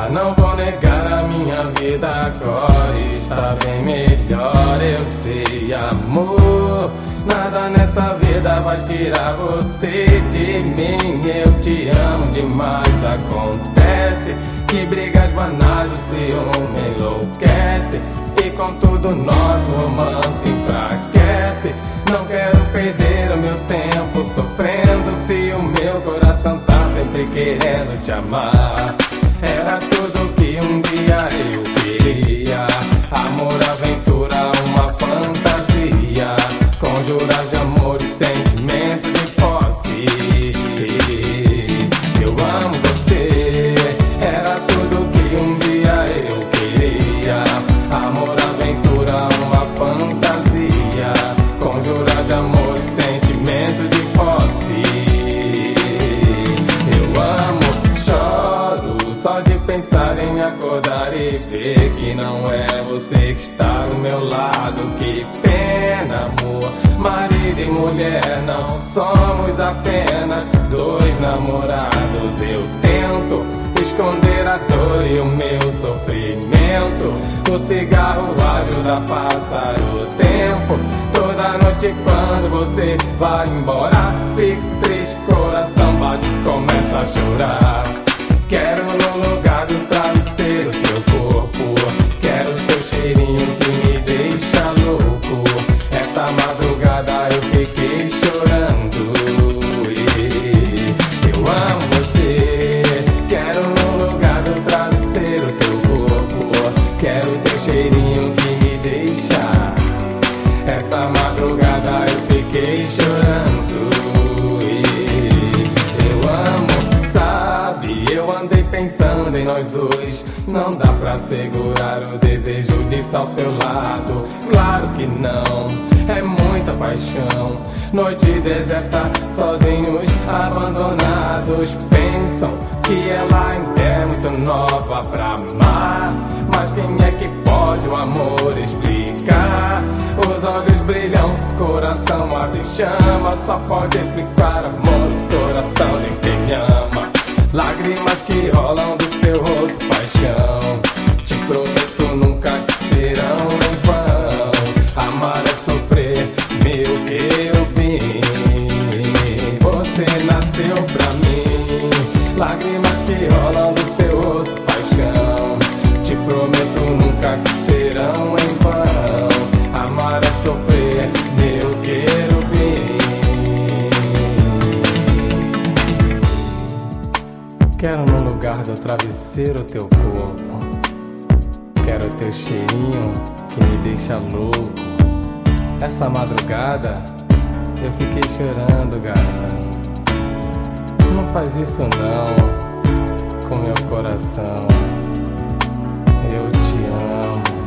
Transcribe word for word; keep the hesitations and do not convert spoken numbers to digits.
Ah, não vou negar, a minha vida agora está bem melhor. Eu sei, amor, nada nessa vida vai tirar você de mim. Eu te amo demais. Acontece que brigas banais, o ciúme enlouquece, e contudo nosso romance enfraquece. Não quero perder o meu tempo sofrendo, se o meu coração tá sempre querendo te amar. Era tudo que um dia eu queria: amor, aventura, uma fantasia, conjuras de amor e sentimento de posse. Eu amo você, era tudo que um dia eu queria: amor, aventura, uma fantasia, conjuras de amor e sentimento de posse. Eu amo, choro só de pensar em acordar e ver que não é você que está do meu lado. Que pena, amor, marido e mulher não somos apenas dois namorados. Eu tento esconder a dor e o meu sofrimento, o cigarro ajuda a passar o tempo. Toda noite quando você vai embora, fico triste, coração bate, começa a chorar. Quero no lugar do travesseiro teu corpo, quero teu cheirinho que me deixa louco. Essa madrugada eu fiquei chorando. Eu amo você, quero no lugar do travesseiro teu corpo, quero teu cheirinho que me deixa. Essa madrugada eu fiquei chorando. Eu amo, sabe, eu andei pensando em nós dois. Não dá pra segurar o desejo de estar ao seu lado. Claro que não, é muita paixão. Noite deserta, sozinhos, abandonados. Pensam que ela ainda é muito nova pra amar, mas quem é que pode o amor explicar? Os olhos brilham, coração arde em chama, só pode explicar amor o coração de quem ama. Lágrimas que rolam do seu rosto, paixão. Te prometo nunca que serão em vão. Amar é sofrer, meu querubim. Você nasceu pra mim. Lágrimas que rolam do seu rosto, paixão. Te prometo nunca que serão em vão. Amar é sofrer, meu querubim. Quero no lugar do travesseiro teu corpo, quero teu cheirinho que me deixa louco. Essa madrugada eu fiquei chorando, gata. Não faz isso não com meu coração. Eu te amo.